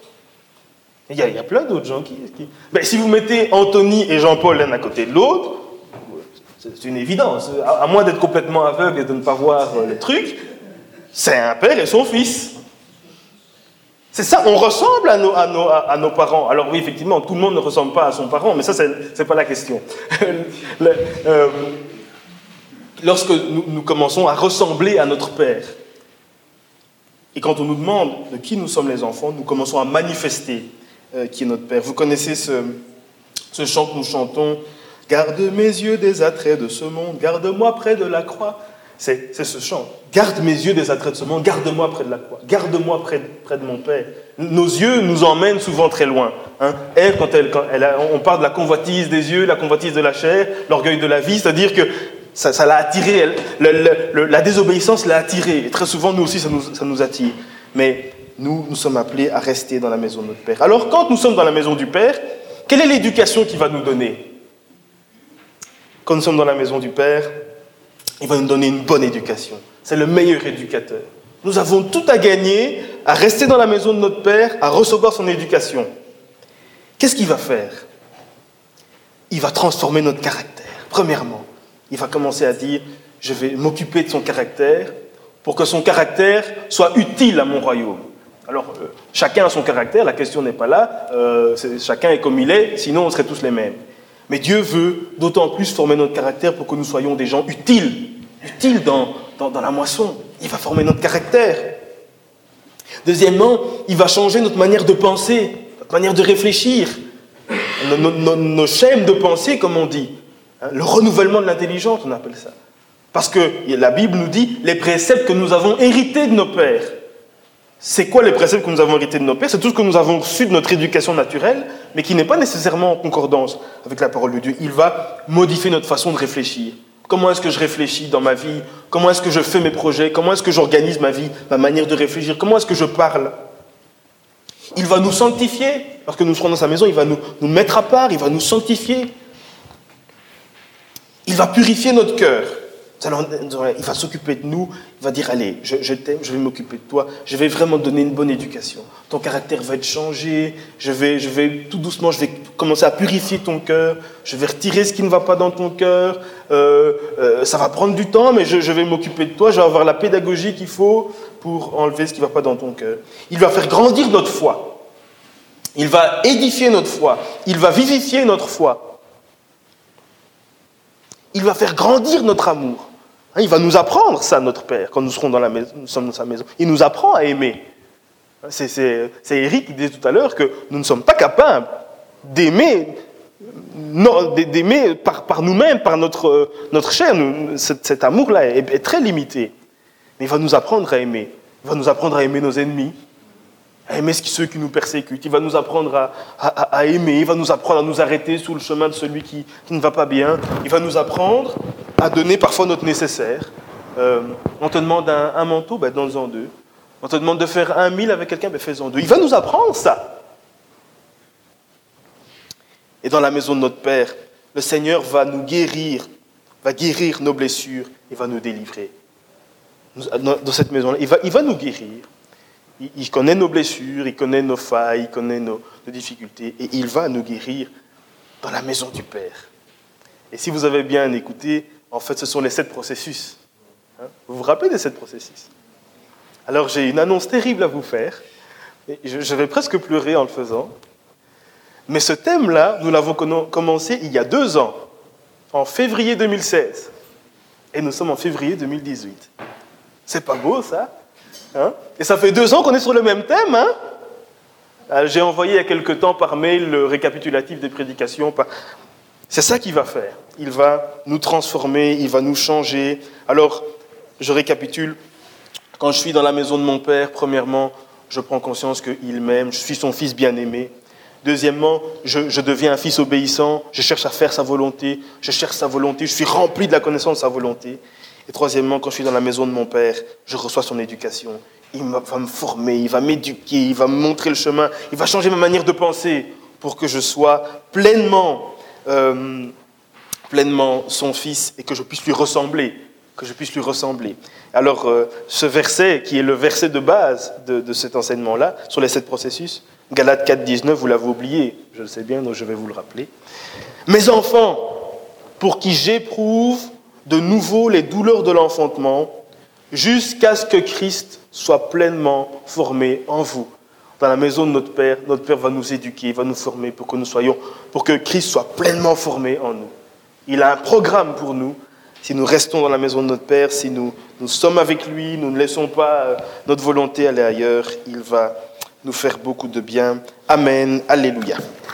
Il y, a, il y a plein d'autres gens qui... qui... Ben, si vous mettez Anthony et Jean-Paul l'un à côté de l'autre, c'est une évidence. À, à moins d'être complètement aveugle et de ne pas voir le truc, c'est un père et son fils. C'est ça, on ressemble à nos, à, nos, à nos parents. Alors oui, effectivement, tout le monde ne ressemble pas à son parent, mais ça, c'est, c'est pas la question. le, euh, lorsque nous, nous commençons à ressembler à notre père, et quand on nous demande de qui nous sommes les enfants, nous commençons à manifester euh, qui est notre père. Vous connaissez ce, ce chant que nous chantons, « Garde mes yeux des attraits de ce monde, garde-moi près de la croix ». C'est, c'est ce chant. Garde mes yeux des attraits de ce monde, garde-moi près de la croix, garde-moi près, près de mon Père. Nos yeux nous emmènent souvent très loin. Hein. Ève, quand, elle, quand elle a, on parle de la convoitise des yeux, la convoitise de la chair, l'orgueil de la vie, c'est-à-dire que ça, ça l'a attiré, elle, le, le, le, la désobéissance l'a attiré. Et très souvent, nous aussi, ça nous, ça nous attire. Mais nous, nous sommes appelés à rester dans la maison de notre Père. Alors, quand nous sommes dans la maison du Père, quelle est l'éducation qu'il va nous donner ? Quand nous sommes dans la maison du Père, il va nous donner une bonne éducation. C'est le meilleur éducateur. Nous avons tout à gagner à rester dans la maison de notre Père, à recevoir son éducation. Qu'est-ce qu'il va faire ? Il va transformer notre caractère. Premièrement, il va commencer à dire « Je vais m'occuper de son caractère pour que son caractère soit utile à mon royaume. » Alors, euh, chacun a son caractère, la question n'est pas là. Euh, c'est, chacun est comme il est, sinon on serait tous les mêmes. Mais Dieu veut d'autant plus former notre caractère pour que nous soyons des gens utiles, utiles dans, dans, dans la moisson. Il va former notre caractère. Deuxièmement, il va changer notre manière de penser, notre manière de réfléchir, nos, nos, nos, nos schèmes de pensée, comme on dit. Hein, le renouvellement de l'intelligence, on appelle ça. Parce que la Bible nous dit les préceptes que nous avons hérités de nos pères. C'est quoi les préceptes que nous avons hérités de nos pères ? C'est tout ce que nous avons reçu de notre éducation naturelle, mais qui n'est pas nécessairement en concordance avec la parole de Dieu. Il va modifier notre façon de réfléchir. Comment est-ce que je réfléchis dans ma vie ? Comment est-ce que je fais mes projets ? Comment est-ce que j'organise ma vie, ma manière de réfléchir ? Comment est-ce que je parle ? Il va nous sanctifier. Lorsque nous serons dans sa maison, il va nous, nous mettre à part, il va nous sanctifier. Il va purifier notre cœur. Il va s'occuper de nous, il va dire, allez, je, je t'aime, je vais m'occuper de toi, je vais vraiment te donner une bonne éducation. Ton caractère va être changé, je vais, je vais tout doucement, je vais commencer à purifier ton cœur, je vais retirer ce qui ne va pas dans ton cœur, euh, euh, ça va prendre du temps, mais je, je vais m'occuper de toi, je vais avoir la pédagogie qu'il faut pour enlever ce qui ne va pas dans ton cœur. Il va faire grandir notre foi, il va édifier notre foi, il va vivifier notre foi, il va faire grandir notre amour. Il va nous apprendre ça, notre Père, quand nous serons dans la maison, nous sommes dans sa maison. Il nous apprend à aimer. C'est, c'est, c'est Eric qui disait tout à l'heure que nous ne sommes pas capables d'aimer, non, d'aimer par, par nous-mêmes, par notre, notre chair. Nous, cet, cet amour-là est, est très limité. Mais il va nous apprendre à aimer. Il va nous apprendre à aimer nos ennemis, à aimer ceux qui nous persécutent. Il va nous apprendre à, à, à aimer. Il va nous apprendre à nous arrêter sur le chemin de celui qui, qui ne va pas bien. Il va nous apprendre à donner parfois notre nécessaire. Euh, on te demande un, un manteau, ben donne-en deux. On te demande de faire un mille avec quelqu'un, ben fais-en deux. Il va nous apprendre ça. Et dans la maison de notre Père, le Seigneur va nous guérir, va guérir nos blessures et va nous délivrer. Dans cette maison-là, il va, il va nous guérir. Il, il connaît nos blessures, il connaît nos failles, il connaît nos, nos difficultés et il va nous guérir dans la maison du Père. Et si vous avez bien écouté, en fait, ce sont les sept processus. Hein ? Vous vous rappelez des sept processus ? Alors, j'ai une annonce terrible à vous faire. Et je, je vais presque pleurer en le faisant. Mais ce thème-là, nous l'avons commencé il y a deux ans, en février deux mille seize. Et nous sommes en février deux mille dix-huit. C'est pas beau, ça ? Hein ? Et ça fait deux ans qu'on est sur le même thème. Hein ? Alors, j'ai envoyé il y a quelque temps par mail le récapitulatif des prédications. Par... C'est ça qu'il va faire. Il va nous transformer, il va nous changer. Alors, je récapitule. Quand je suis dans la maison de mon Père, premièrement, je prends conscience qu'il m'aime, je suis son fils bien-aimé. Deuxièmement, je, je deviens un fils obéissant, je cherche à faire sa volonté, je cherche sa volonté, je suis rempli de la connaissance de sa volonté. Et troisièmement, quand je suis dans la maison de mon Père, je reçois son éducation. Il va me former, il va m'éduquer, il va me montrer le chemin, il va changer ma manière de penser pour que je sois pleinement... Euh, pleinement son Fils et que je puisse lui ressembler, que je puisse lui ressembler. Alors, euh, ce verset, qui est le verset de base de, de cet enseignement-là, sur les sept processus, Galates quatre, dix-neuf, vous l'avez oublié, je le sais bien, donc je vais vous le rappeler. « Mes enfants, pour qui j'éprouve de nouveau les douleurs de l'enfantement, jusqu'à ce que Christ soit pleinement formé en vous. » Dans la maison de notre Père, notre Père va nous éduquer, va nous former pour que nous soyons, pour que Christ soit pleinement formé en nous. Il a un programme pour nous. Si nous restons dans la maison de notre Père, si nous, nous sommes avec lui, nous ne laissons pas notre volonté aller ailleurs, il va nous faire beaucoup de bien. Amen. Alléluia.